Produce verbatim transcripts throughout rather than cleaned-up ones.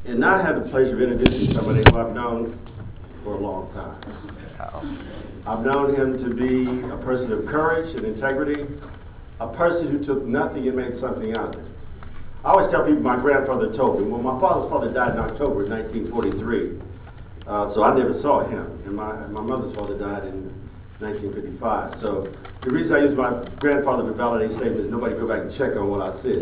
And now I have the pleasure of introducing somebody who I've known for a long time. I've known him to be a person of courage and integrity, a person who took nothing and made something out of it. I always tell people my grandfather told me, well, my father's father died in October of nineteen forty-three, uh, so I never saw him. And my, my mother's father died in nineteen fifty-five. So the reason I use my grandfather to validate statement is nobody go back and check on what I said.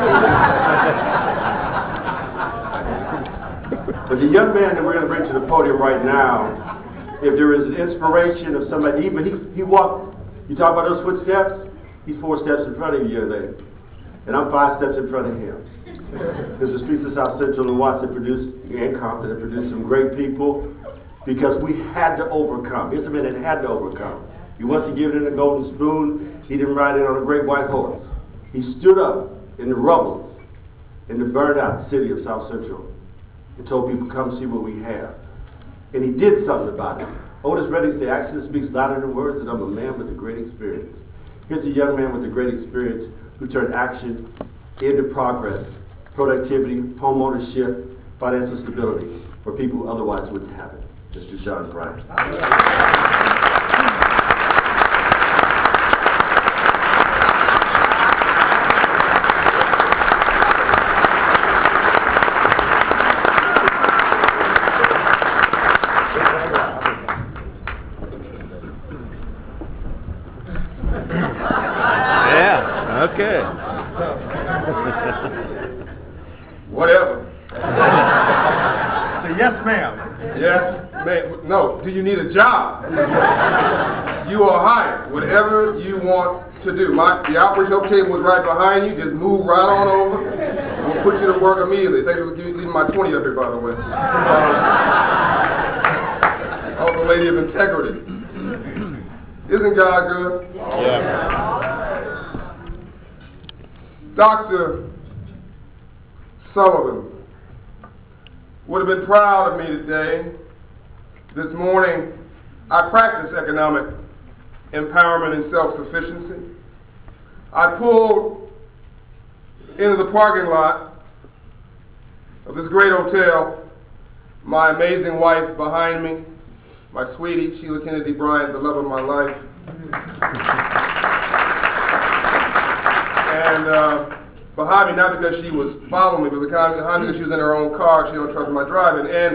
But the young man that we're going to bring to the podium right now, if there is an inspiration of somebody, even he, he walked, you talk about those footsteps, he's four steps in front of you, young lady. And I'm five steps in front of him. Because the streets of South Central and Watts have produced, and Compton have produced some great people, because we had to overcome. Here's a man that had to overcome. He wasn't given a golden spoon. He didn't ride in on a great white horse. He stood up in the rubble in the burned out city of South Central and told people, come see what we have. And he did something about it. Otis Redding said, action speaks louder than words, and I'm a man with a great experience. Here's a young man with a great experience who turned action into progress, productivity, home ownership, financial stability for people who otherwise wouldn't have it. Mister John Bryant. Yeah, okay. Whatever. Say yes, ma'am. Yes, ma'am. No, do you need a job? You are hired. Whatever you want to do. My, the outreach help table is right behind you. Just move right on over. We'll put you to work immediately. Thanks for leaving my twenty up here, by the way. Uh, also, lady of integrity. Isn't God good? Yeah. Doctor Sullivan would have been proud of me today. This morning, I practiced economic empowerment and self-sufficiency. I pulled into the parking lot of this great hotel, my amazing wife behind me, my sweetie, Sheila Kennedy Bryant, the love of my life. And uh, behind me, not because she was following me, but behind me because she was in her own car. She don't trust my driving. And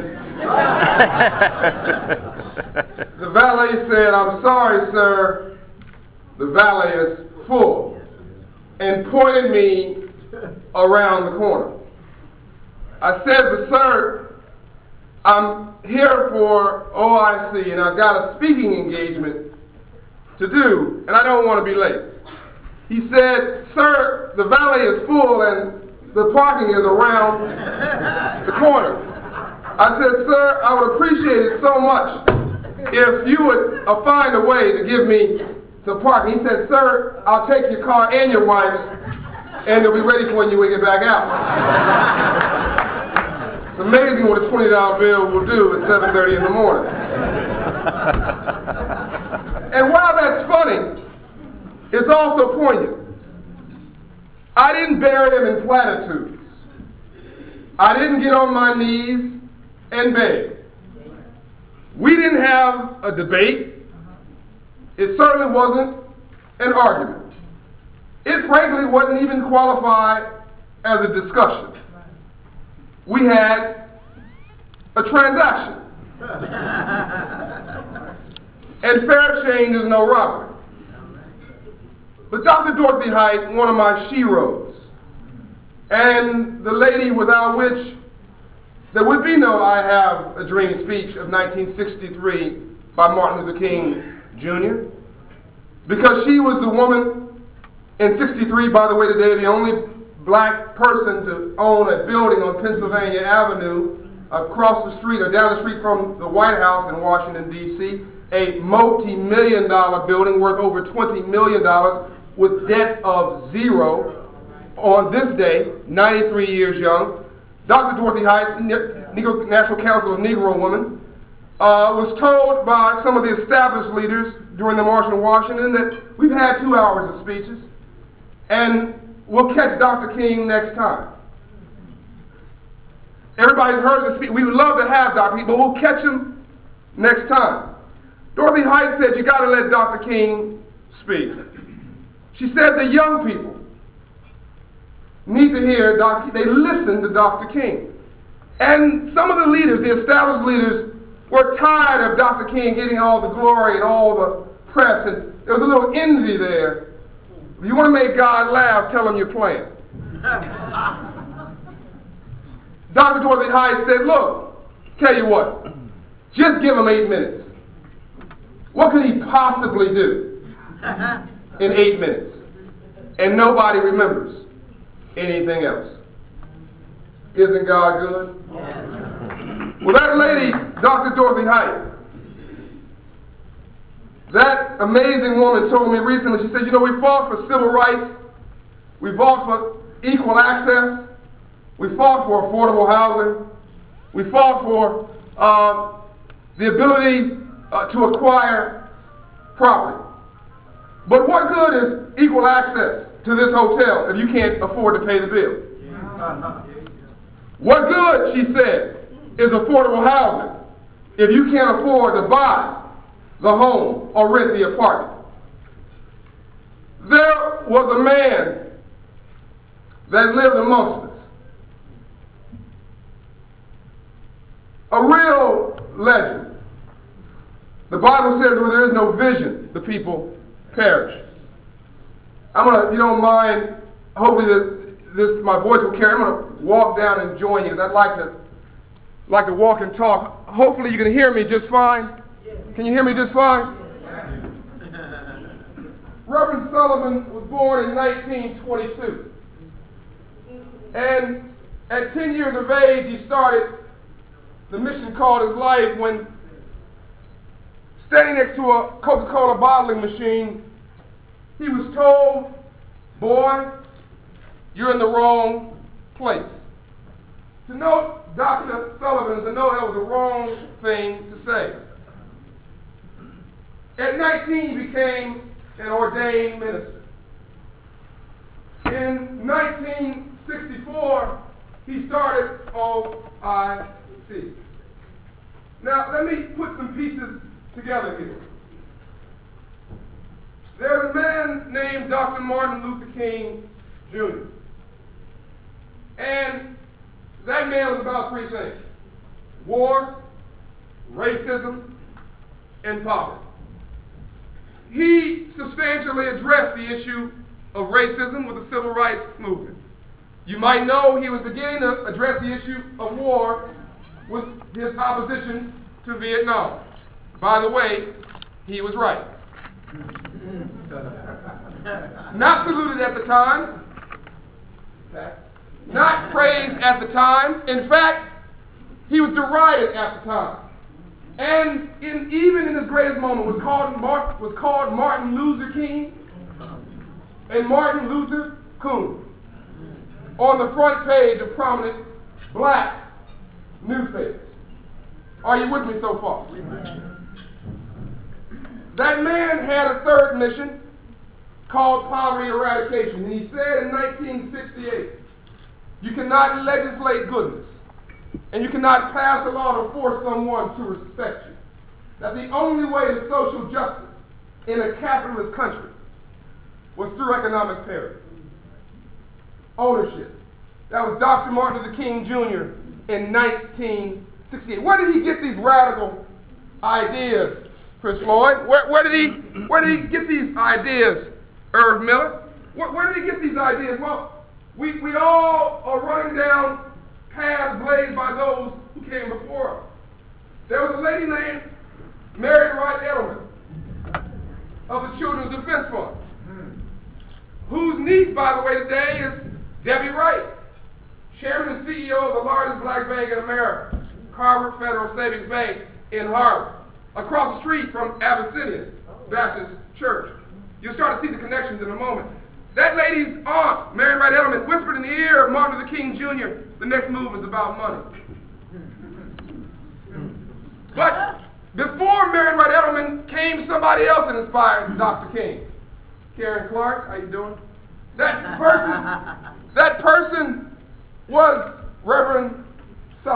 the valet said, "I'm sorry, sir, the valet is full," and pointed me around the corner. I said, "But sir, I'm here for O I C, and I've got a speaking engagement to do, and I don't want to be late." He said, "Sir, the valet is full and the parking is around the corner." I said, "Sir, I would appreciate it so much if you would uh, find a way to give me some parking." He said, "Sir, I'll take your car and your wife's, and it'll be ready for you when you get back out." It's amazing what a twenty dollar bill will do at seven thirty in the morning. And while that's funny, it's also poignant. I didn't bury him in platitudes. I didn't get on my knees and beg. We didn't have a debate. It certainly wasn't an argument. It frankly wasn't even qualified as a discussion. We had a transaction. And fair exchange is no robbery. But Doctor Dorothy Height, one of my sheroes, and the lady without which there would be no I Have a Dream speech of nineteen sixty-three by Martin Luther King Junior, because she was the woman in sixty-three, by the way, today, the only black person to own a building on Pennsylvania Avenue across the street or down the street from the White House in Washington, D C, a multi-million dollar building worth over twenty million dollars with debt of zero on this day, ninety-three years young. Doctor Dorothy Height, Negro, National Council of Negro Women, uh, was told by some of the established leaders during the March on Washington that we've had two hours of speeches and we'll catch Doctor King next time. Everybody's heard the speech. We would love to have Doctor King, but we'll catch him next time. Dorothy Height said, you got to let Doctor King speak. She said the young people need to hear Doctor King. They listen to Doctor King. And some of the leaders, the established leaders, were tired of Doctor King getting all the glory and all the press. And there was a little envy there. If you want to make God laugh, tell him your plan. Doctor Dorothy Height said, look, tell you what, just give him eight minutes. What could he possibly do in eight minutes? And nobody remembers anything else. Isn't God good? Yes. Well, that lady, Doctor Dorothy Height, that amazing woman told me recently, she said, you know, we fought for civil rights. We fought for equal access. We fought for affordable housing. We fought for uh, the ability uh, to acquire property. But what good is equal access to this hotel if you can't afford to pay the bill? What good, she said, is affordable housing if you can't afford to buy the home or rent the apartment? There was a man that lived amongst us, a real legend. The Bible says where there is no vision, the people perish. I'm going to, if you don't mind, hopefully the, this my voice will carry. I'm going to walk down and join you because I'd like to, like to walk and talk. Hopefully you can hear me just fine. Can you hear me just fine? Reverend Sullivan was born in nineteen twenty-two. And at ten years of age, he started the mission called his life when, standing next to a Coca-Cola bottling machine, he was told, boy, you're in the wrong place. To know Doctor Sullivan, to know that was the wrong thing to say. At nineteen, he became an ordained minister. In nineteen sixty-four, he started O I C. Now, let me put some pieces together here. There's a man named Doctor Martin Luther King, Junior And that man was about three things: war, racism, and poverty. He substantially addressed the issue of racism with the civil rights movement. You might know he was beginning to address the issue of war with his opposition to Vietnam. By the way, he was right. Not saluted at the time, not praised at the time. In fact, he was derided at the time. And in, even in his greatest moment was called, Martin, was called Martin Luther King and Martin Luther Coon on the front page of prominent black newspapers. Are you with me so far? That man had a third mission called poverty eradication. And he said in nineteen sixty-eight, you cannot legislate goodness, and you cannot pass a law to force someone to respect you. That the only way to social justice in a capitalist country was through economic parity. Ownership. That was Doctor Martin Luther King, Junior in nineteen sixty-eight. Where did he get these radical ideas, Chris Floyd? Where, where, did, he, where did he get these ideas, Irv Miller? Where, where did he get these ideas? Well, we, we all are running down paths blazed by those who came before us. There was a lady named Mary Wright Edelman of the Children's Defense Fund, whose niece, by the way, today is Debbie Wright, chairman and C E O of the largest black bank in America, Carver Federal Savings Bank in Harlem, across the street from Abyssinian Baptist Church. You'll start to see the connections in a moment. That lady's aunt, Mary Wright Edelman, whispered in the ear of Martin Luther King, Junior, the next move is about money. But before Mary Wright Edelman came somebody else that inspired Doctor King. Karen Clark, how you doing? That person, that person was Reverend Sullivan.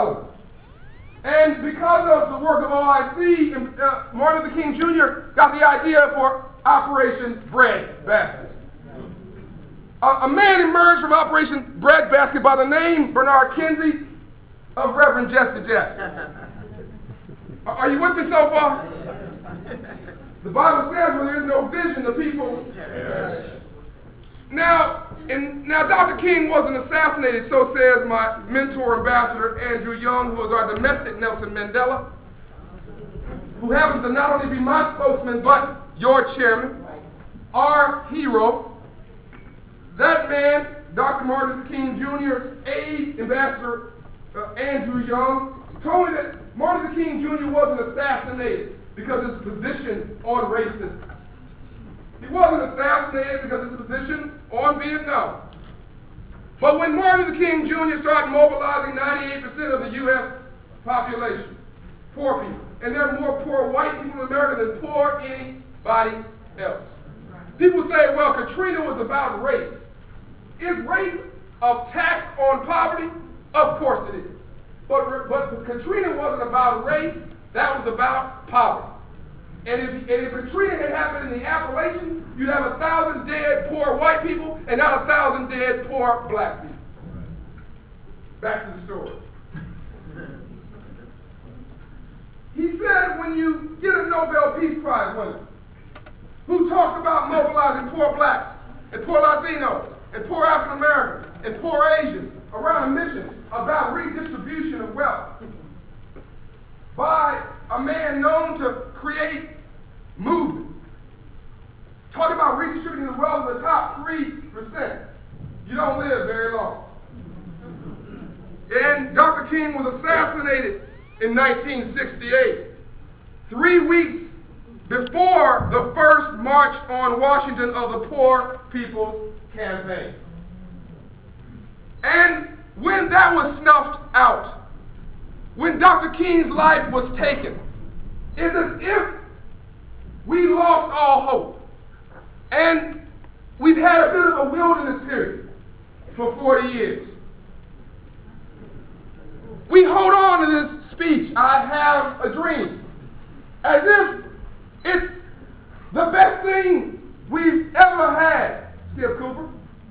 of all, I see uh, Martin Luther King Junior got the idea for Operation Bread Basket. A, a man emerged from Operation Bread Basket by the name Bernard Kinsey of Reverend Jesse Jackson. Are, are you with me so far? The Bible says where there is no vision, the people perish. Now, and now Doctor King wasn't assassinated, so says my mentor, Ambassador Andrew Young, who is our domestic Nelson Mandela, who happens to not only be my spokesman, but your chairman, our hero. That man, Doctor Martin Luther King Junior's aide, Ambassador uh, Andrew Young, told me that Martin Luther King Junior wasn't assassinated because of his position on racism. He wasn't assassinated because of his position on Vietnam. But when Martin Luther King Junior started mobilizing ninety-eight percent of the U S population, poor people, and there are more poor white people in America than poor anybody else. People say, well, Katrina was about race. Is race a tax on poverty? Of course it is. But, but Katrina wasn't about race, that was about poverty. And if, and if Katrina had happened in the Appalachians, you'd have a thousand dead poor white people and not a thousand dead poor black people. Back to the story. He said when you get a Nobel Peace Prize winner who talks about mobilizing poor blacks and poor Latinos and poor African Americans and poor Asians around a mission about redistribution of wealth by a man known to create movement, talking about redistributing the wealth of the top three percent, you don't live very long. And Doctor King was assassinated in nineteen sixty-eight, three weeks before the first March on Washington of the Poor People's Campaign. And when that was snuffed out, when Doctor King's life was taken, it's as if we lost all hope. And we've had a bit of a wilderness period for forty years. We hold on to this speech, I have a dream, as if it's the best thing we've ever had, Skip Cooper.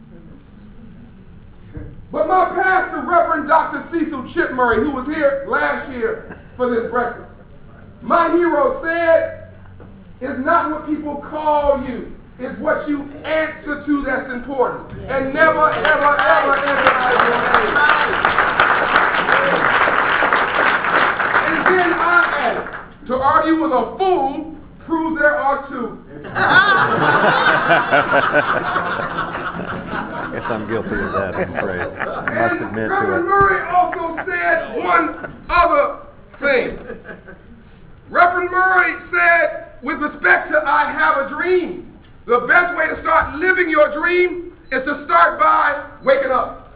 But my pastor, Reverend Doctor Cecil Chip Murray, who was here last year for this breakfast, my hero said, it's not what people call you, it's what you answer to that's important. And never, ever, ever emphasize your name. And then I added, to argue with a fool proves there are two. I guess I'm guilty of that, I'm afraid. I must And admit Reverend to Murray also said one other thing. Reverend Murray said, with respect to I have a dream, the best way to start living your dream is to start by waking up.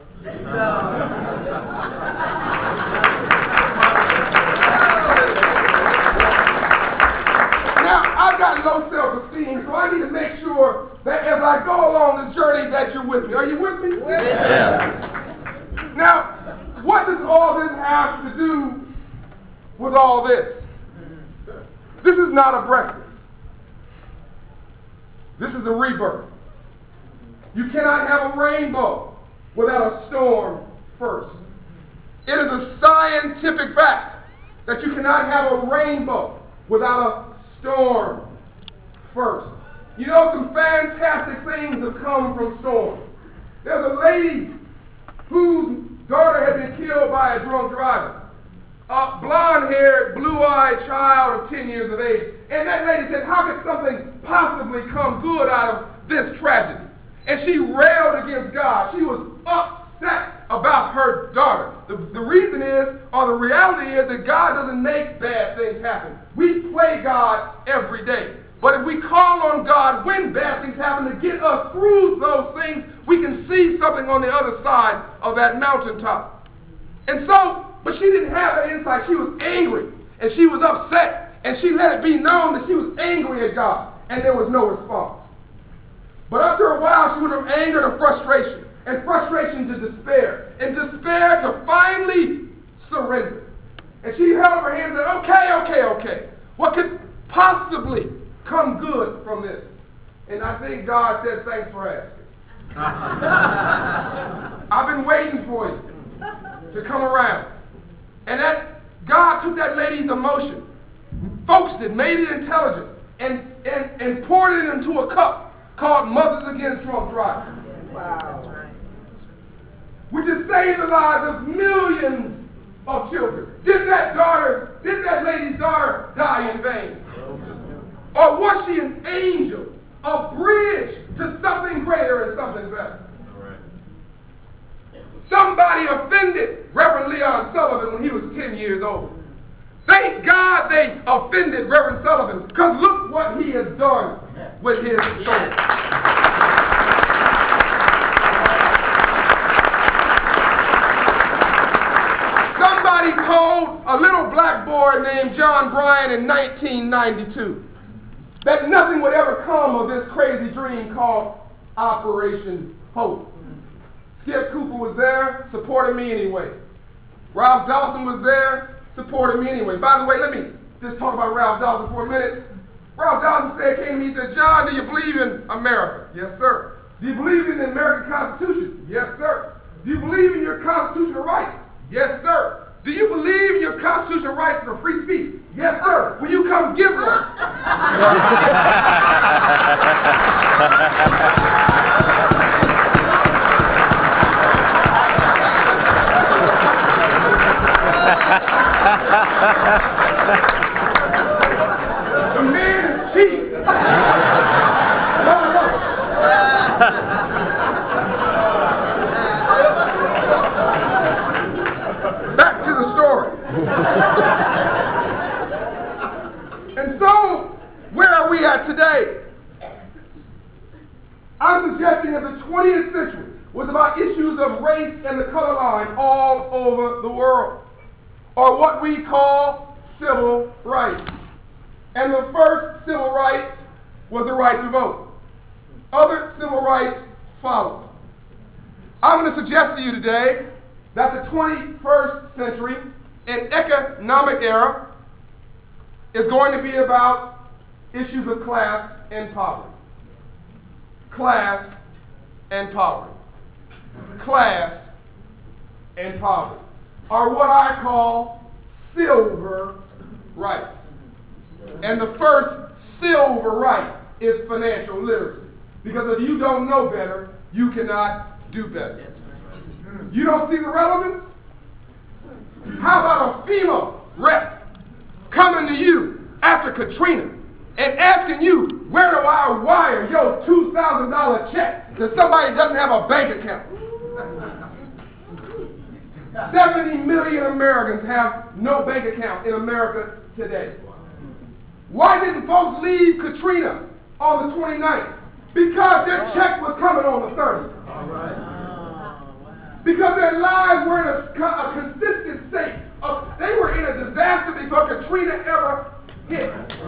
Now, I've got low self-esteem, so I need to make sure that as I go along this journey that you're with me. Are you with me? it. Yeah. Now, what does all this have to do with all this? This is not a breakfast. This is a rebirth. You cannot have a rainbow without a storm first. It is a scientific fact that you cannot have a rainbow without a storm first. You know, some fantastic things have come from storms. There's a lady whose daughter had been killed by a drunk driver. A blonde-haired, blue-eyed child of ten years of age. And that lady said, how could something possibly come good out of this tragedy? And she railed against God. She was upset about her daughter. The, the reason is, or the reality is, that God doesn't make bad things happen. We play God every day. But if we call on God when bad things happen to get us through those things, we can see something on the other side of that mountaintop. And so, but she didn't have that insight. She was angry, and she was upset, and she let it be known that she was angry at God, and there was no response. But after a while, she went from anger to frustration, and frustration to despair, and despair to finally surrender. And she held up her hands and said, okay, okay, I think God said, thanks for asking. I've been waiting for you to come around. And that God took that lady's emotion, focused it, made it intelligent, and, and, and poured it into a cup called Mothers Against Drunk Driving. Wow. Which has saved the lives of millions of children. Did that daughter, did that lady's daughter die in vain? Or was she an angel, a bridge to something greater and something better? Somebody offended Reverend Leon Sullivan when he was ten years old. Thank God they offended Reverend Sullivan, because look what he has done with his soul. Somebody told a little black boy named John Bryan in nineteen ninety-two that nothing would ever come of this crazy dream called Operation Hope. Skip Cooper was there, supported me anyway. Ralph Dawson was there, supported me anyway. By the way, let me just talk about Ralph Dawson for a minute. Ralph Dawson said, came to me and said, John, do you believe in America? Yes, sir. Do you believe in the American Constitution? Yes, sir. Do you believe in your constitutional rights? Yes, sir. Do you believe in your constitutional rights for free speech? Yes, sir. Will you come give one? The man is cheap. Back to the story. And so, where are we at today? I'm suggesting that the twentieth century was about issues of race and the color line all over the world, or what we call civil rights. And the first civil right was the right to vote. Other civil rights followed. I'm going to suggest to you today that the twenty-first century, an economic era, is going to be about issues of class and poverty. Class and poverty. Class and poverty are what I call silver rights. And the first silver right is financial literacy. Because if you don't know better, you cannot do better. You don't see the relevance? How about a FEMA rep coming to you after Katrina and asking you, where do I wire your two thousand dollar check to somebody that doesn't have a bank account? seventy million Americans have no bank account in America today. Why didn't folks leave Katrina on the twenty-ninth? Because their check was coming on the thirtieth. Because their lives were in a, a consistent state of, they were in a disaster before Katrina ever hit.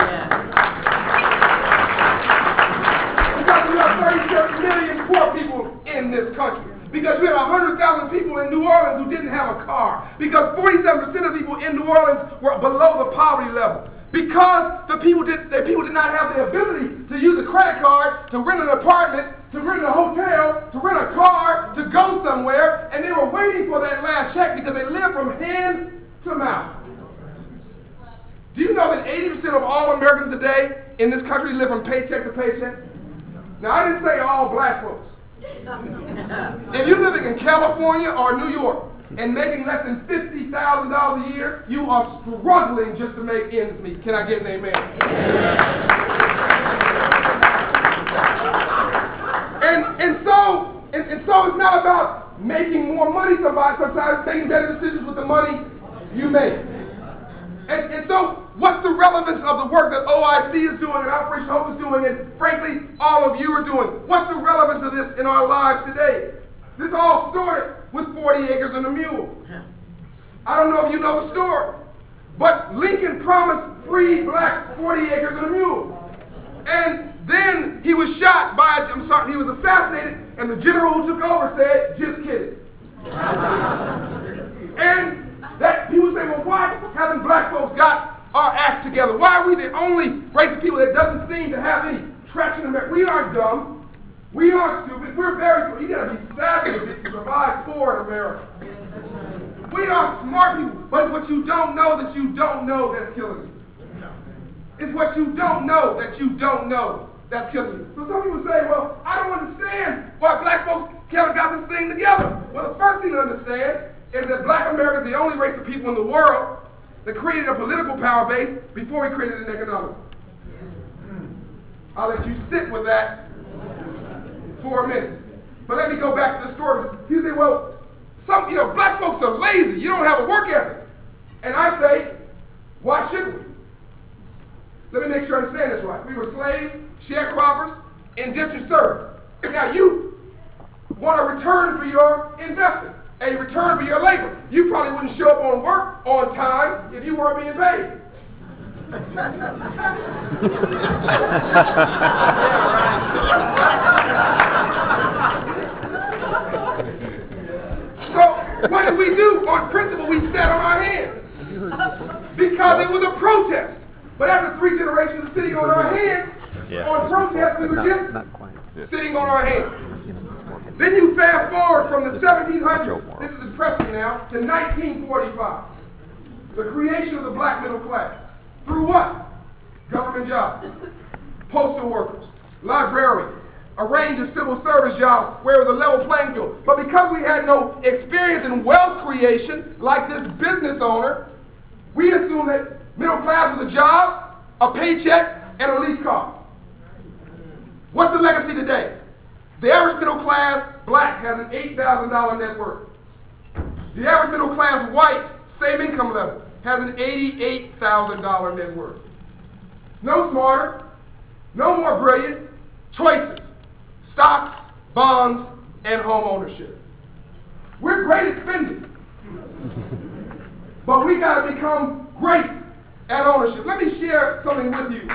Because we have thirty-seven million poor people in this country. Because we had one hundred thousand people in New Orleans who didn't have a car. Because forty-seven percent of the people in New Orleans were below the poverty level. Because the people did, the people did not have the ability to use a credit card, to rent an apartment, to rent a hotel, to rent a car, to go somewhere, and they were waiting for that last check because they lived from hand to mouth. Do you know that eighty percent of all Americans today in this country live from paycheck to paycheck? Now, I didn't say all black folks. If you're living in California or New York and making less than fifty thousand dollars a year, you are struggling just to make ends meet. Can I get an amen? And, and, so, and, and so it's not about making more money somebody, sometimes making better decisions with the money you make. And, and so what's the relevance of the work that O I C is doing and Operation Hope is doing and frankly all of you are doing? What's the relevance of this in our lives today? This all started with forty acres and a mule. I don't know if you know the story, but Lincoln promised free blacks forty acres and a mule. And then he was shot by, I'm sorry, he was assassinated, and the general who took over said, just kidding. And that people say, well, why haven't black folks got our act together? Why are we the only race of people that doesn't seem to have any traction America. We aren't dumb. We aren't stupid. We're very smart. You gotta be savage to survive poor in America. We are smart people, but it's what you don't know that you don't know that's killing you. It's what you don't know that you don't know that's killing you. So some people say, well, I don't understand why black folks haven't got this thing together. Well, the first thing to understand is that black America is the only race of people in the world that created a political power base before we created an economic one. I'll let you sit with that for a minute. But let me go back to the story. You say, well, some, you know, black folks are lazy. You don't have a work ethic. And I say, why shouldn't we? Let me make sure I understand this right. We were slaves, sharecroppers, indentured servants. Now you want a return for your investment, a return for your labor. You probably wouldn't show up on work on time if you weren't being paid. So what did we do? On principle, we sat on our hands because it was a protest. But after three generations of sitting on our hands, Yeah. on protest, we were Not- just not quite. sitting on our hands. Then you fast forward from the seventeen hundreds, this is depressing now, to nineteen forty-five. The creation of the black middle class. Through what? Government jobs, postal workers, librarians, a range of civil service jobs where it was a level playing field. But because we had no experience in wealth creation, like this business owner, we assumed that middle class was a job, a paycheck, and a lease car. What's the legacy today? The average middle class black has an eight thousand dollar net worth. The average middle class white, same income level, has an eighty-eight thousand dollar net worth. No smarter, no more brilliant, choices, stocks, bonds, and home ownership. We're great at spending, but we gotta become great at ownership. Let me share something with you.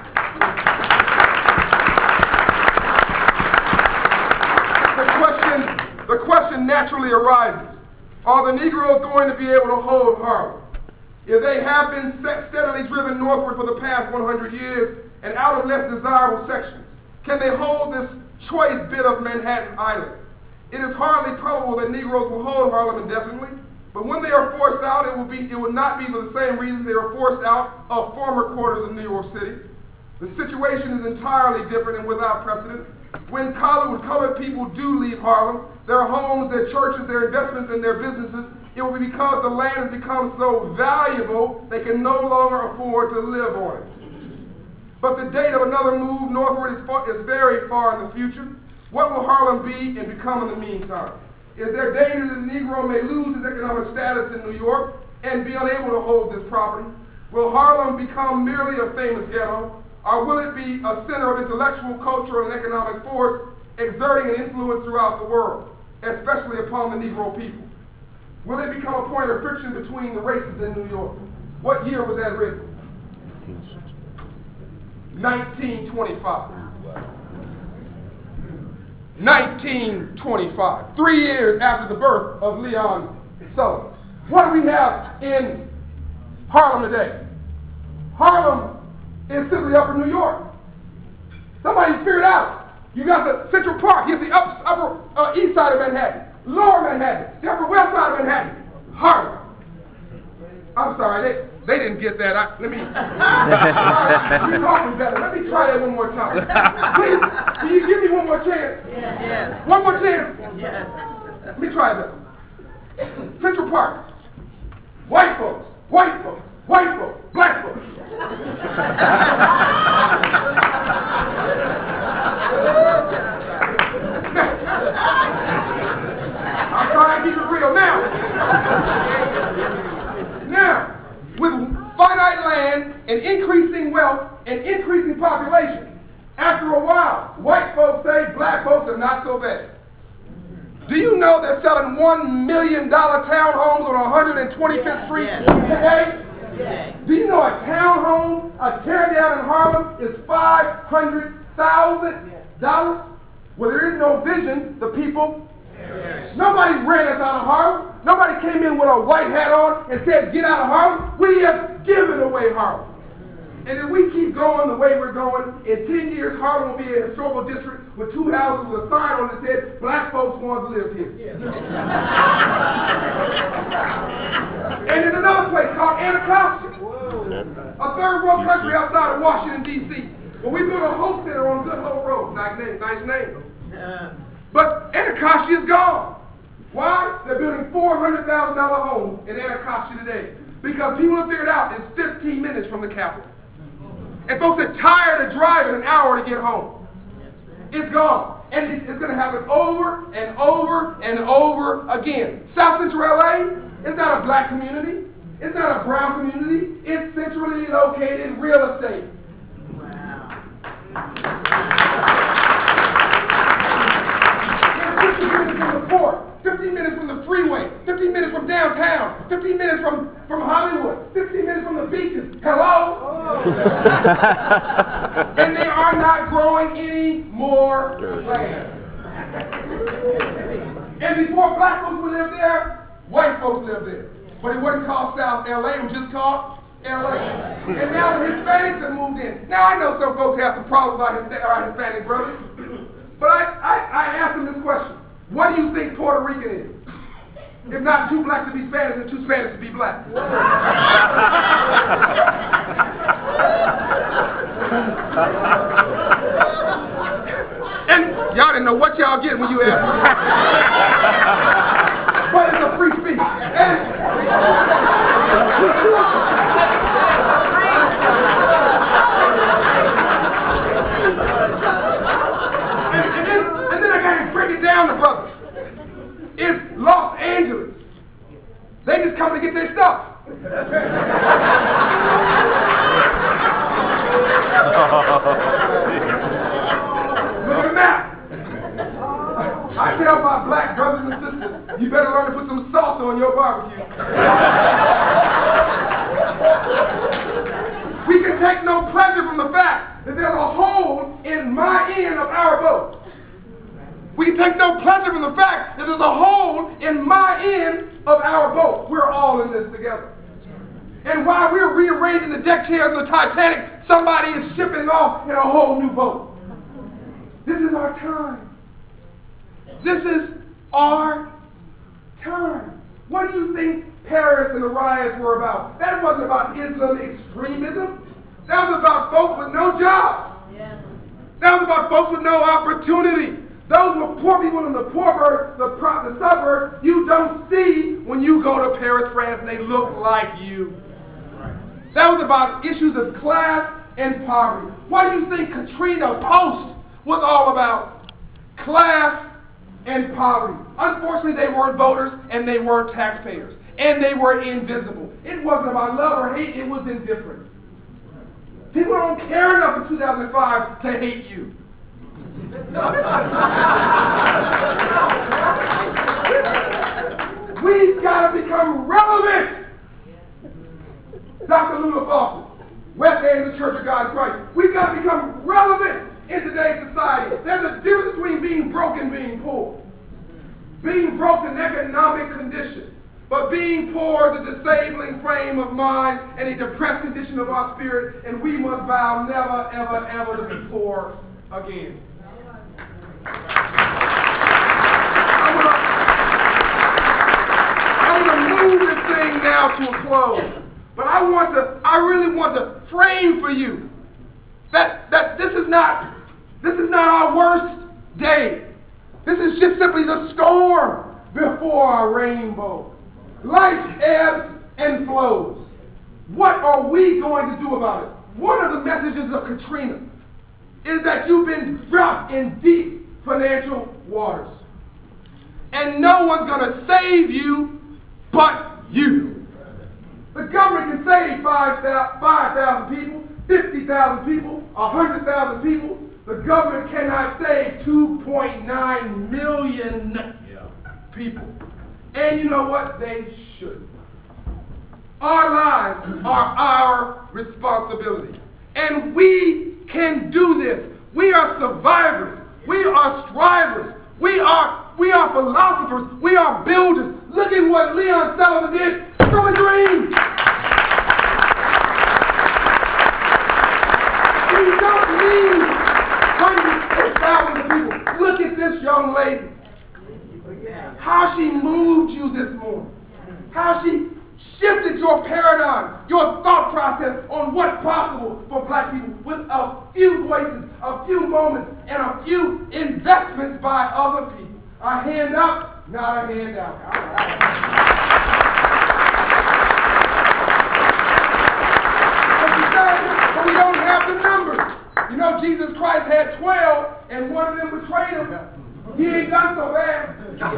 The question, the question naturally arises, are the Negroes going to be able to hold Harlem? If they have been steadily driven northward for the past one hundred years and out of less desirable sections, can they hold this choice bit of Manhattan Island? It is hardly probable that Negroes will hold Harlem indefinitely, but when they are forced out, it will be, it will not be for the same reasons they were forced out of former quarters of New York City. The situation is entirely different and without precedent. When colored, when colored people do leave Harlem, their homes, their churches, their investments, and their businesses, it will be because the land has become so valuable they can no longer afford to live on it. But the date of another move northward is, far, is very far in the future. What will Harlem be and become in the meantime? Is there danger that the Negro may lose his economic status in New York and be unable to hold this property? Will Harlem become merely a famous ghetto, or will it be a center of intellectual, cultural, and economic force exerting an influence throughout the world, especially upon the Negro people? Will it become a point of friction between the races in New York? What year was that written? nineteen twenty-five. nineteen twenty-five, three years after the birth of Leon Sullivan. What do we have in Harlem today? Harlem is simply Upper New York. Somebody figured out. You got the Central Park, here's the up, upper uh, east side of Manhattan, lower Manhattan, the upper west side of Manhattan, Harlem. I'm sorry, they, they didn't get that. I, let me, you talking better. Let me try that one more time. Please, can you give me one more chance? Yes. One more chance? Yes. Let me try that. Central Park, white folks, white folks, white folks, black folks. I'm trying to keep it real now. Now, with finite land and increasing wealth and increasing population, after a while, white folks say black folks are not so bad. Do you know they're selling one million dollar townhomes on one hundred twenty-fifth Street Yes. today? Yes. Do you know a townhome, a teardown in Harlem is five hundred thousand dollars? Well, there is no vision, the people. Yes. Nobody ran us out of Harlem. Nobody came in with a white hat on and said, get out of Harlem. We have given away Harlem. And if we keep going the way we're going, in ten years, Harlem will be a historical district with two houses with a sign on it that said, black folks once lived here. And in another place called Anacostia, a third world country outside of Washington, D C, where we built a Hope Center on Good Hope Road. Nice name, nice name. But Anacostia is gone. Why? They're building four hundred thousand dollar homes in Anacostia today. Because people have figured out it's fifteen minutes from the capital. And folks are tired of driving an hour to get home. It's gone. And it's, it's going to happen over and over and over again. South Central L A is not a black community. It's not a brown community. It's centrally located real estate. Wow. fifteen minutes from the port, fifteen minutes from the freeway, fifteen minutes from downtown, fifteen minutes from, from Hollywood, fifteen minutes from the beaches. Hello? Oh. And they are not growing any more land. And before black folks would live there, white folks lived there. But it wasn't called South L A, it was just called L A. And now the Hispanics have moved in. Now I know some folks have some problems with our, Hisp our Hispanic brothers, but I, I, I asked them this question. What do you think Puerto Rican is? If not two blacks to be Spanish and two Spanish to be black. And y'all didn't know what y'all get when you asked me. But it's a free speech. And, and, and, then, and then I got to break it down to brothers. It's Los Angeles. They just come to get their stuff. Look at the map. I tell my black brothers and sisters, you better learn to put some salsa on your barbecue. We can take no pleasure from the fact that there's a hole in my end of our boat. We can take no pleasure from the fact that there's a hole in my end of our boat. We're all in this together. And while we're rearranging the deck chairs of the Titanic, somebody is shipping off in a whole new boat. This is our time. This is our time. What do you think Paris and the riots were about? That wasn't about Islam extremism. That was about folks with no jobs. Yes. That was about folks with no opportunity. Those were poor people in the poor, the, the suburbs you don't see when you go to Paris, France, and they look like you. That was about issues of class and poverty. What do you think Katrina Post was all about? Class and poverty. Unfortunately, they weren't voters and they weren't taxpayers. And they were invisible. It wasn't about love or hate, it was indifference. People don't care enough in two thousand five to hate you. We've got to become relevant. Doctor Lula Foster, West End of the Church of God in Christ. We've got to become relevant in today's society. There's a difference between being broke and being poor. Being broke is an economic condition, but being poor is a disabling frame of mind and a depressed condition of our spirit, and we must vow never, ever, ever to be poor again. I'm going to move this thing now to a close. But I want to, I really want to frame for you that, that this is not, this is not our worst day. This is just simply the storm before our rainbow. Life ebbs and flows. What are we going to do about it? One of the messages of Katrina is that you've been dropped in deep financial waters. And no one's going to save you but you. The government can save five thousand people, fifty thousand people, one hundred thousand people. The government cannot save two point nine million people. And you know what? They should. Our lives are our responsibility. And we can do this. We are survivors. We are strivers. We are, we are philosophers. We are builders. Look at what Leon Sullivan did from a dream. your paradigm, your thought process on what's possible for black people with a few voices, a few moments, and a few investments by other people. A hand up, not a hand out. All right. But you say, but we don't have the numbers. You know, Jesus Christ had twelve, and one of them betrayed him. He ain't done so bad.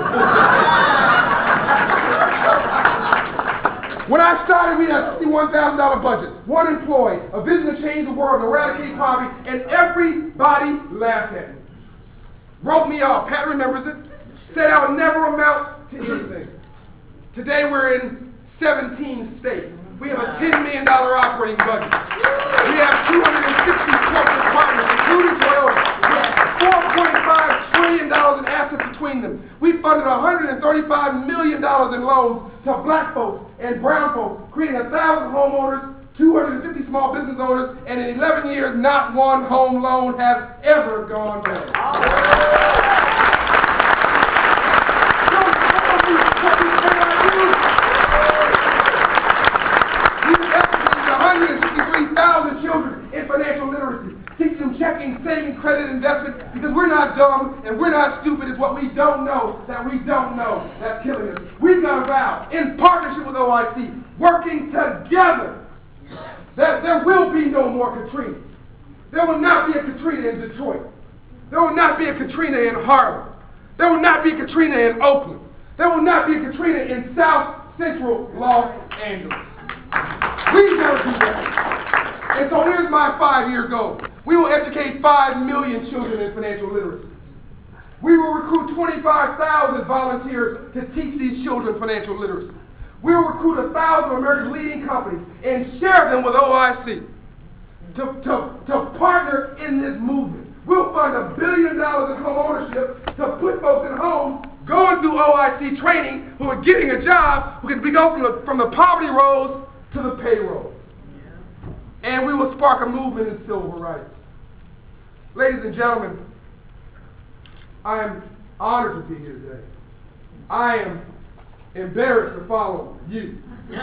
When I started, we had a sixty-one thousand dollar budget, one employee, a vision to change the world, eradicate poverty, and everybody laughed at me. Wrote me off. Pat remembers it. Said I would never amount to anything. Today we're in seventeen states. We have a ten million dollar operating budget. We have two hundred sixty corporate partners, including Toyota. four point five trillion dollars in assets between them. We funded one hundred thirty-five million dollars in loans to black folks and brown folks, creating one thousand homeowners, two hundred fifty small business owners, and in eleven years, not one home loan has ever gone bad. Don't tell me what we cannot do. We've educated one hundred sixty-three thousand children in financial literacy, teaching them checking, saving, credit, investment, because we're not dumb and we're not stupid. It's what we don't know that we don't know that's killing us. We've got a vow, in partnership with O I C, working together, that there will be no more Katrinas. There will not be a Katrina in Detroit. There will not be a Katrina in Harlem. There will not be a Katrina in Oakland. There will not be a Katrina in South Central Los Angeles. We've got to do that. And so here's my five-year goal. We will educate five million children in financial literacy. We will recruit twenty-five thousand volunteers to teach these children financial literacy. We will recruit one thousand of America's leading companies and share them with O I C to, to, to partner in this movement. We'll fund a billion dollars in home ownership to put folks in homes going through O I C training who are getting a job, who can go from the, from the poverty rolls to the payrolls. And we will spark a movement in civil rights. Ladies and gentlemen, I am honored to be here today. I am embarrassed to follow you. But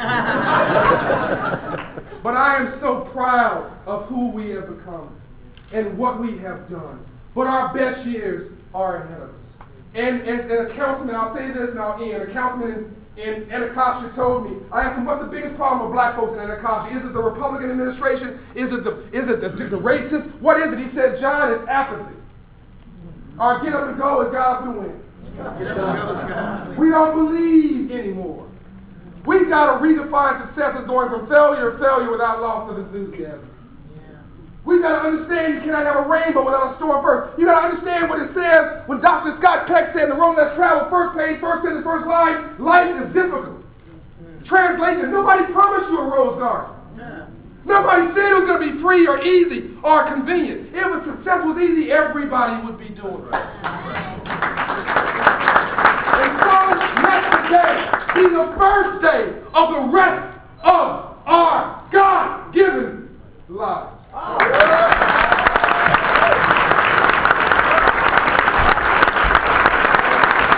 I am so proud of who we have become and what we have done. But our best years are ahead of us. And as, as a councilman, I'll say this and I'll end. A councilman in, in Anacostia told me, I asked him, what's the biggest problem with black folks in Anacostia? Is it the Republican administration? Is it the, is it the, the, the racists? What is it? He said, John, it's apathy. Our get up and go is God up and win. We don't believe anymore. We've got to redefine success as going from failure to failure without loss of enthusiasm. We've got to understand you cannot have a rainbow without a storm first. You've got to understand what it says when Doctor Scott Peck said in The Road Less Traveled, first page, first sentence, first line, life is difficult. Translation, nobody promised you a rose garden. Nobody said it was going to be free or easy or convenient. If a success was easy, everybody would be doing it. And so let today be the first day of the rest of our God-given lives.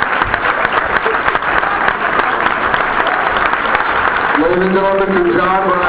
Ladies and gentlemen, Mister John